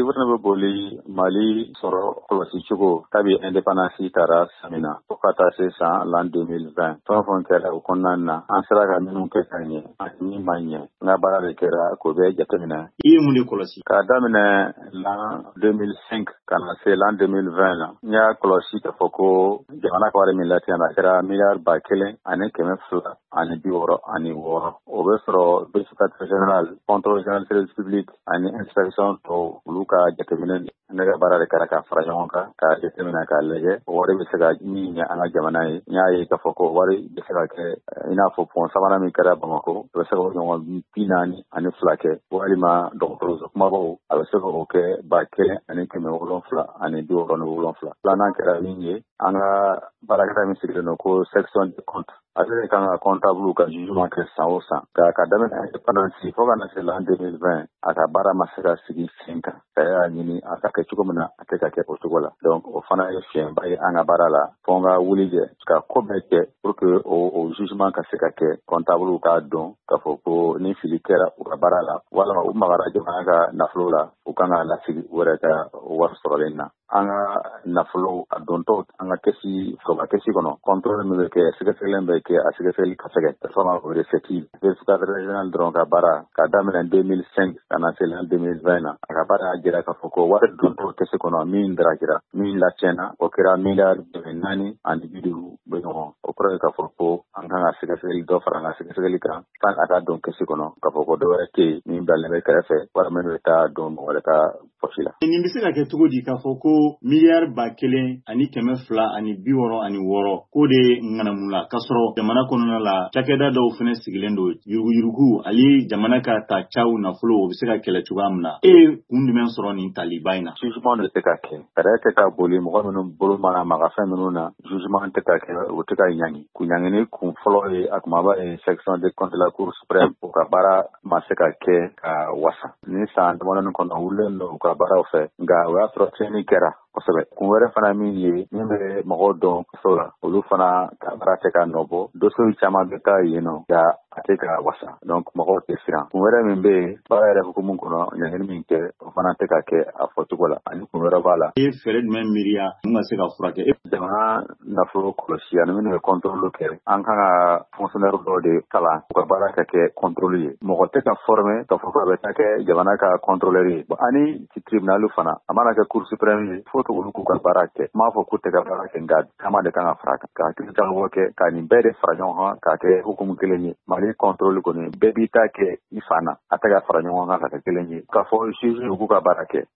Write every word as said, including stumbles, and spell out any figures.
livre ne bɛ boli Mali sɔrɔ kɔlɔsi cogo kabi indépendance taara samina fo ka taa se san l'an deux mille vingt fɛn fɛn kɛra o kɔnɔna na an sera ka minnu kɛ ka ɲɛ ani min ma ɲɛ n ka baara de kɛra k'o bɛɛ jateminɛ. I ye mun de kɔlɔsi? K'a daminɛ l'an deux mille cinq ka na se l'an deux mille vingt la n y'a kɔlɔsi k'a fɔ ko jamana ka wari min latiɲɛ na a kɛra miliyari ba kelen ani kɛmɛ fila ani bi wɔɔrɔ ani wɔɔrɔ o bɛ sɔrɔ vérificateur général contrôle général service public ani inspection tɔw olu ka jateminɛ ne ka baara de kɛra ka fara ɲɔgɔn kan k'a jateminɛ k'a lajɛ o wari bɛ se ka min ɲɛ an ka jamana ye n y'a ye k'a fɔ ko wari bɛ se ka kɛ i n'a fɔ pont sabanan min kɛra Bamakɔ o bɛ se ka ɲɔgɔn bi naani ani fila kɛ walima dɔgɔtɔrɔso kumabaw a bɛ se k'o kɛ ba kelen ani kɛmɛ wolonfila ani bi wɔɔrɔ ni wolonfila filanan kɛra min ye an ka baarakɛla min sigilen don ko section de compte ale de kan ka comptable ka jugement kɛ san o san ka ka daminɛ indépendance fo ka na se l'an deux mille vingt a ka baara ma se ka sigi sen kan ka y'a ɲini a ka kɛ cogo min na a tɛ ka kɛ o cogo la donc o fana ye fiɲɛba ye an ka baara la fo n ka wuli kɛ ka ko bɛɛ kɛ pour que o o jugement ka se ka kɛ comptable k'a dɔn k'a fɔ ko ni fili kɛra u ka baara la walima u magara jamana ka nafolo la u kan ka lasigi u yɛrɛ ka wari sɔrɔlen na an ka nafolo a dontɔ an ka kɛsi foroba kɛsi kɔnɔ contrôle min bɛ kɛ sɛgɛsɛgɛlen bɛ kɛ a sɛgɛsɛgɛli ka fɛgɛ fama o recette vérificateur général dɔrɔn ka baara ka daminɛ deux mille cinq ka na se l'an deux mille vingt na a ka baara y'a jira k'a fɔ ko wari dontɔ kɛsi kɔnɔ min darakira min latiɲɛna o kɛra miliyari kɛmɛ naani ani bi duuru bɛ ɲɔgɔn o kɔrɔ ye k'a fɔ ko an kan ka sɛgɛsɛgɛli dɔ fara an ka sɛgɛsɛgɛli kan tan a ka don kɛsi kɔnɔ k'a fɔ ko dɔ wɛrɛ tɛ yen min bilalen bɛ kɛrɛfɛ walima min bɛ taa don mɔgɔ wɛrɛ ka poche la. Nin bɛ se ka kɛ cogo di k'a fɔ ko miliyari ba kelen ani kɛmɛ fila ani bi wɔɔrɔ ani wɔɔrɔ ko de ŋanamu la k'a sɔrɔ jamana kɔnɔna la cakɛda dɔw fana sigilen don yuruguyurugu ali jamana ka ta caw nafolo o bɛ se ka kɛlɛ cogoya min na e kun jumɛn sɔrɔ nin taliba in na? Jugement de tɛ ka kɛ fɛɛrɛ tɛ ka boli mɔgɔ minnu bolo mana maga fɛn minnu na jugement tɛ ka kɛ o tɛ ka ɲangi ku ɲangini kun fɔlɔ ye a kumaba ye section de compte de la cour suprême o ka baara ma se ka kɛ ka wasa ni san damadɔnin kɔnɔ wulilen don u ka baaraw fɛ nka o y'a sɔrɔ tiɲɛni kɛra kosɛbɛ kun wɛrɛ fana min ye min bɛ mɔgɔw dɔn kaso la olu fana ka baara tɛ ka nɔbɔ dossier caman bɛ taa yen nɔ nka a tɛ ka wasa donc mɔgɔw tɛ siran kun wɛrɛ min bɛ yen baara yɛrɛ hukumu kɔnɔ ɲangini min kɛ o fana tɛ ka kɛ a fɔcogo la ani kun wɛrɛ b'a la. I ye fɛɛrɛ jumɛn miiriya mun ka se ka furakɛ? Jamana nafolo kɔlɔsi ani minnu bɛ contrôle kɛ an kan ka fonctionnaire dɔw de kalan u ka baara ka kɛ contrôle ye mɔgɔ tɛ ka former k'a fɔ ko a bɛ taa kɛ jamana ka contrôleur ye ani tribunal fana a mana kɛ cour suprême ye fo olu k'u ka baara kɛ n m'a fɔ k'u tɛ ka baara kɛ nka caman de kan ka fara kan ka hakili jagabɔ kɛ ka nin bɛɛ de fara ɲɔgɔn kan k'a kɛ hukumu kelen ye Mali contrôle kɔni bɛɛ b'i ta kɛ i fan na a tɛ ka fara ɲɔgɔn kan ka kɛ kelen ye k'a fɔ juge k'u ka baara kɛ